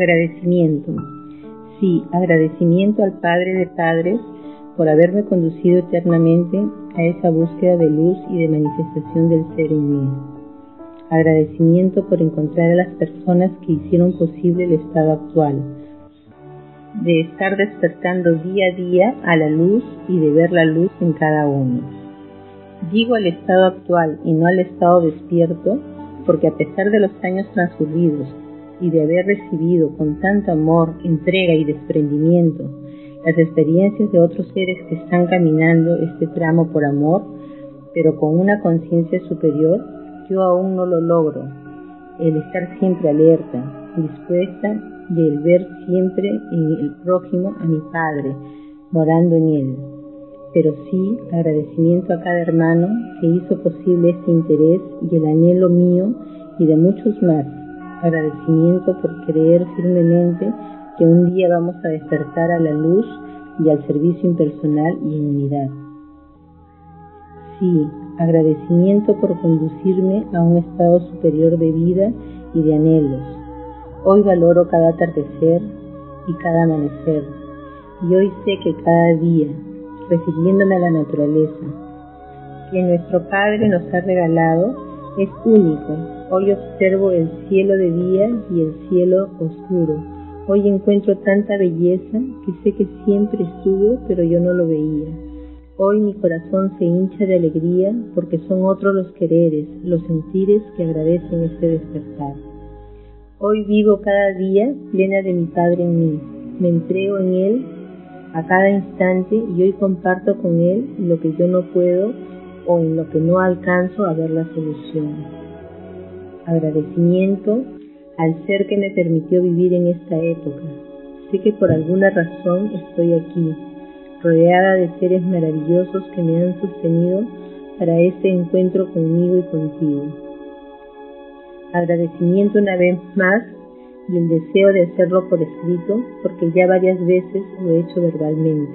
Agradecimiento. Sí, agradecimiento al Padre de Padres por haberme conducido eternamente a esa búsqueda de luz y de manifestación del ser en mí. Agradecimiento por encontrar a las personas que hicieron posible el estado actual, de estar despertando día a día a la luz y de ver la luz en cada uno. Digo el estado actual y no al estado despierto, porque a pesar de los años transcurridos y de haber recibido con tanto amor, entrega y desprendimiento las experiencias de otros seres que están caminando este tramo por amor, pero con una conciencia superior, yo aún no lo logro. El estar siempre alerta, dispuesta y el ver siempre en el prójimo a mi Padre, morando en él. Pero sí, agradecimiento a cada hermano que hizo posible este interés y el anhelo mío y de muchos más. Agradecimiento por creer firmemente que un día vamos a despertar a la luz y al servicio impersonal y en unidad. Sí, agradecimiento por conducirme a un estado superior de vida y de anhelos. Hoy valoro cada atardecer y cada amanecer, y hoy sé que cada día, refiriéndome a la naturaleza, que nuestro Padre nos ha regalado, es único. Hoy observo el cielo de día y el cielo oscuro. Hoy encuentro tanta belleza que sé que siempre estuvo, pero yo no lo veía. Hoy mi corazón se hincha de alegría porque son otros los quereres, los sentires que agradecen este despertar. Hoy vivo cada día plena de mi Padre en mí. Me entrego en Él a cada instante y hoy comparto con Él lo que yo no puedo o en lo que no alcanzo a ver la solución. Agradecimiento al ser que me permitió vivir en esta época. Sé que por alguna razón estoy aquí, rodeada de seres maravillosos que me han sostenido para este encuentro conmigo y contigo. Agradecimiento una vez más y el deseo de hacerlo por escrito, porque ya varias veces lo he hecho verbalmente.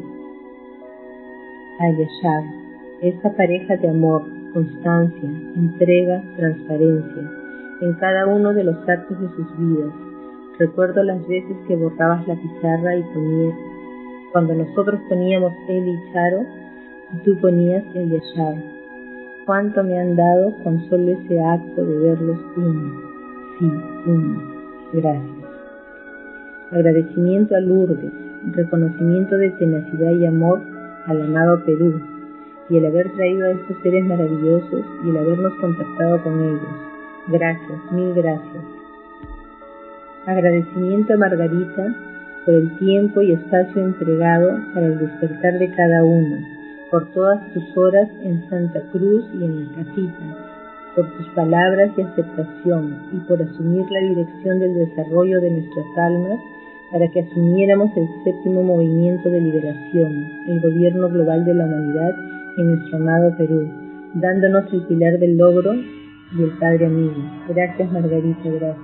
A Yashar, esa pareja de amor, constancia, entrega, transparencia, en cada uno de los actos de sus vidas. Recuerdo las veces que borrabas la pizarra y ponías, cuando nosotros poníamos él y Charo, y tú ponías el Yashar. Cuánto me han dado con solo ese acto de verlos uno. Sí, uno. Gracias. Agradecimiento a Lourdes, reconocimiento de tenacidad y amor al amado Perú, y el haber traído a estos seres maravillosos y el habernos contactado con ellos. Gracias, mil gracias. Agradecimiento a Margarita por el tiempo y espacio entregado para el despertar de cada uno, por todas tus horas en Santa Cruz y en la casita, por tus palabras y aceptación y por asumir la dirección del desarrollo de nuestras almas para que asumiéramos el séptimo movimiento de liberación, el gobierno global de la humanidad en nuestro amado Perú, dándonos el pilar del logro y el Padre amigo. Gracias Margarita, gracias.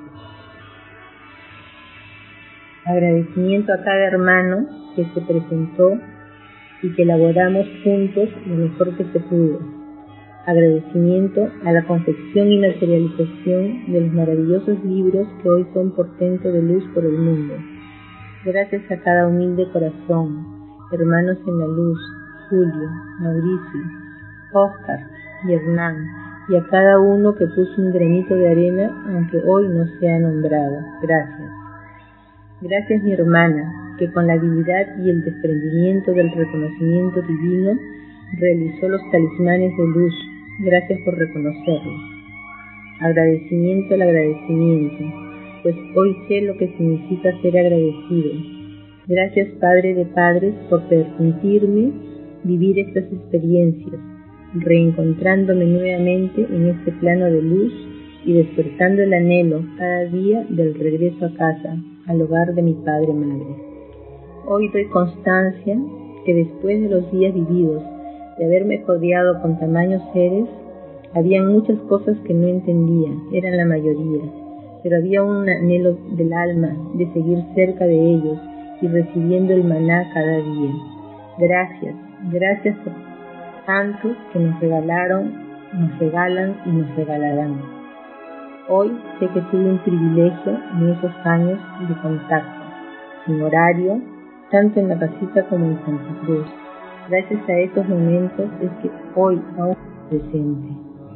Agradecimiento a cada hermano que se presentó y que elaboramos juntos lo mejor que se pudo. Agradecimiento a la confección y materialización de los maravillosos libros que hoy son portento de luz por el mundo. Gracias a cada humilde corazón, hermanos en la luz, Julio, Mauricio, Oscar y Hernán, y a cada uno que puso un granito de arena, aunque hoy no sea nombrado. Gracias. Gracias mi hermana, que con la habilidad y el desprendimiento del reconocimiento divino realizó los talismanes de luz. Gracias por reconocerlo. Agradecimiento al agradecimiento, pues hoy sé lo que significa ser agradecido. Gracias Padre de Padres por permitirme vivir estas experiencias, reencontrándome nuevamente en este plano de luz y despertando el anhelo cada día del regreso a casa, al hogar de mi Padre Madre. Hoy doy constancia que después de los días vividos, de haberme codeado con tamaños seres, habían muchas cosas que no entendía, eran la mayoría, pero había un anhelo del alma de seguir cerca de ellos y recibiendo el maná cada día. Gracias por tanto que nos regalaron, nos regalan y nos regalarán. Hoy sé que tuve un privilegio en esos años de contacto, sin horario, tanto en la casita como en Santa Cruz. Gracias a esos momentos es que hoy aún estoy presente.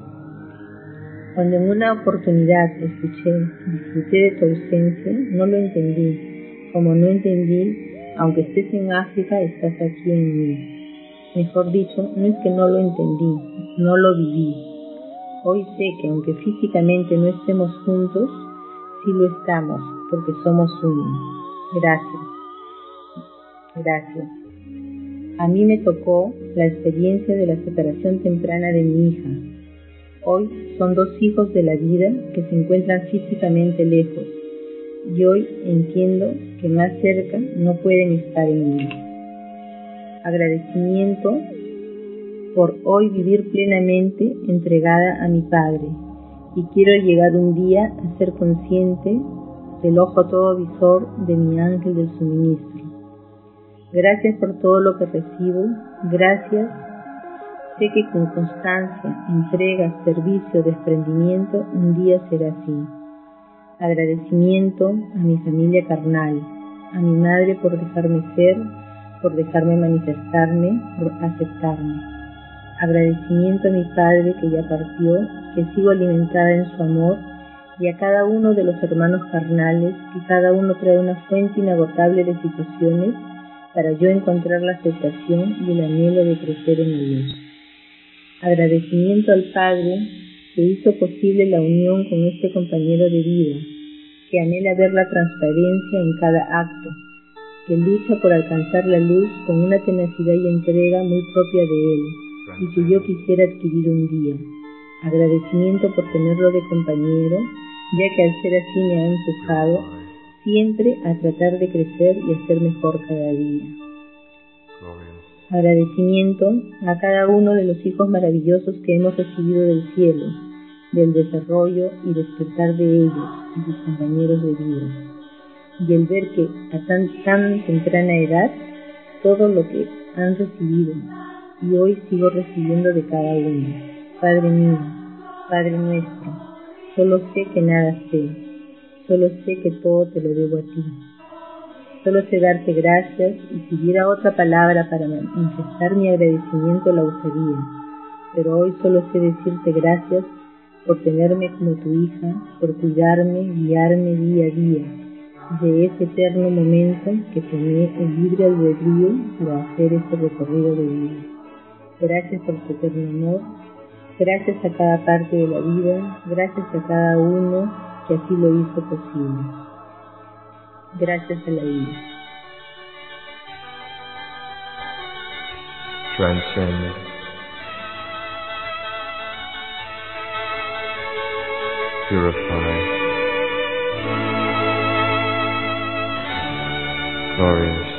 Cuando en una oportunidad disfruté de tu ausencia, no lo entendí. Como no entendí, aunque estés en África, estás aquí en mí. Mejor dicho, no es que no lo entendí, no lo viví. Hoy sé que aunque físicamente no estemos juntos, sí lo estamos, porque somos uno. Gracias. Gracias. A mí me tocó la experiencia de la separación temprana de mi hija. Hoy son 2 hijos de la vida que se encuentran físicamente lejos, y hoy entiendo que más cerca no pueden estar en mí. Agradecimiento por hoy vivir plenamente entregada a mi Padre, y quiero llegar un día a ser consciente del ojo todo visor de mi ángel del suministro. Gracias por todo lo que recibo, gracias. Sé que con constancia, entrega, servicio, desprendimiento, un día será así. Agradecimiento a mi familia carnal, a mi madre por dejarme ser, por dejarme manifestarme, por aceptarme. Agradecimiento a mi padre que ya partió, que sigo alimentada en su amor, y a cada uno de los hermanos carnales, que cada uno trae una fuente inagotable de situaciones para yo encontrar la aceptación y el anhelo de crecer en la luz. Agradecimiento al Padre que hizo posible la unión con este compañero de vida, que anhela ver la transparencia en cada acto, que lucha por alcanzar la luz con una tenacidad y entrega muy propia de él, y que yo quisiera adquirir un día. Agradecimiento por tenerlo de compañero, ya que al ser así me ha empujado siempre a tratar de crecer y a ser mejor cada día. Agradecimiento a cada uno de los hijos maravillosos que hemos recibido del cielo, del desarrollo y despertar de ellos y sus compañeros de vida, y el ver que a tan temprana edad todo lo que han recibido y hoy sigo recibiendo de cada uno. Padre mío, Padre nuestro, solo sé que nada sé, solo sé que todo te lo debo a ti. Solo sé darte gracias, y si hubiera otra palabra para manifestar mi agradecimiento la usaría, pero hoy solo sé decirte gracias por tenerme como tu hija, por cuidarme, guiarme día a día, de ese eterno momento que tomé el libre albedrío para hacer este recorrido de vida. Gracias por tu eterno amor, gracias a cada parte de la vida, gracias a cada uno que así lo hizo posible. Gracias a la vida. Transcend. Purify. Glorious.